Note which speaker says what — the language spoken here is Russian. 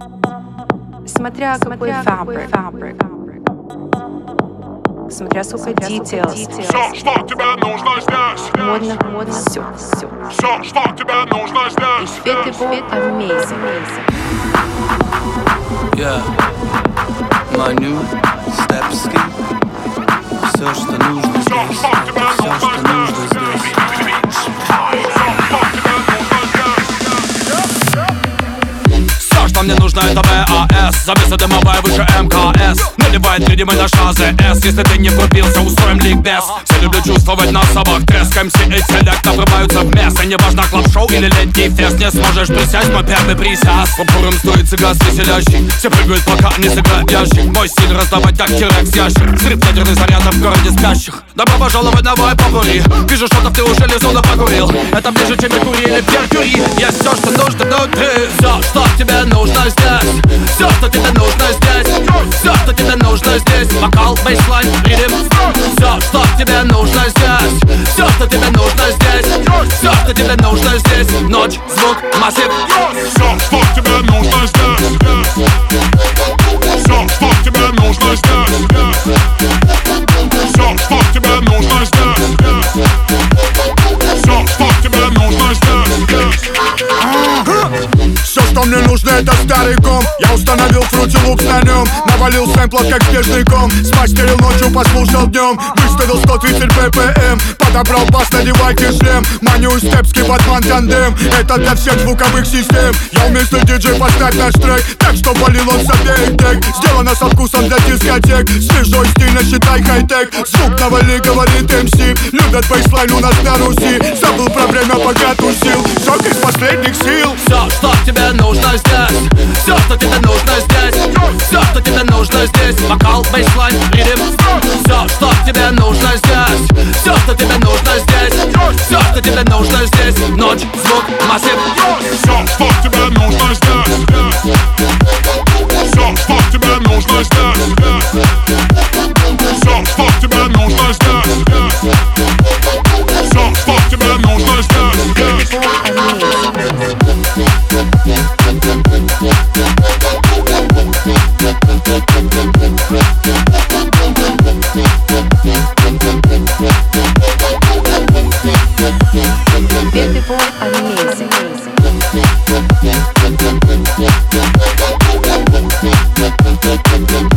Speaker 1: Смотря какой фабрик. Смотря сколько details.
Speaker 2: Все, что тебе нужно здесь.
Speaker 1: Модно, все.
Speaker 2: Все, что тебе нужно здесь.
Speaker 1: Beautiful, amazing.
Speaker 3: Yeah, my new Stepski. Все, что нужно здесь. Все, что нужно здесь. Все, что мне нужно, это БАС. Завеса дымовая выше МКС. Наливает видимый наш АЗС. Если ты не врубился, устроим ликбез. Все люблю чувствовать на собак треск. МС и селектор врываются в мясо. Неважно, клаб-шоу или летний фест. Не сможешь присесть, мой первый присяз. Попуром стоит цыгас веселящий. Все прыгают, пока не сыграет ящик. Мой стиль раздавать как тирекс ящик. Взрыв ядерных зарядов в городе спящих. Добро пожаловать на вайп, покури. Вижу, что-то ты уже лизуна покурил. Это ближе, чем Меркурий или Перкюри. Есть все, что нужно внутри. Все, что тебе нужно здесь. Все, что тебе нужно здесь. Все, что тебе нужно здесь. Вокал, бейслайн, ритм. Все, что тебе нужно здесь. Все, что тебе нужно здесь. Все, что тебе нужно здесь. Ночь, звук, массив.
Speaker 2: Все, что тебе нужно здесь. Все, что тебе нужно здесь. Все, что тебе нужно здесь. Все, что тебе нужно здесь.
Speaker 4: Все, что мне нужно, это старый комп. Я установил Fruity Loops на нем. Навалил сэмплов, как снежный ком. Смастерил ночью, послушал днем. Выставил 130 ppm. Подобрал бас, надевайте шлем. Маню степский батман тандем. Это для всех звуковых систем. Я уместный диджей, поставь наш трек. Так что валил он с обеих дек. Сделано со вкусом для дискотек. Свежой, стильно, считай хай-тек. Звук навали, говорит МС. Любят бейслайн у нас на Руси. Забыл про время, пока тусил. Сок из последних сил.
Speaker 3: Все, что тебе нужно здесь. Все, что тебе нужно здесь. Все, что тебе нужно здесь. Вокал, бейслайн, ритм. Все, что тебе нужно здесь. Все, что тебе нужно здесь. Все, что тебе нужно здесь. Ночь, звук, массив.
Speaker 2: Все, что тебе нужно здесь. Все, что тебе нужно здесь. Все, что тебе нужно здесь. Все, что тебе нужно здесь.
Speaker 1: Beautiful, amazing.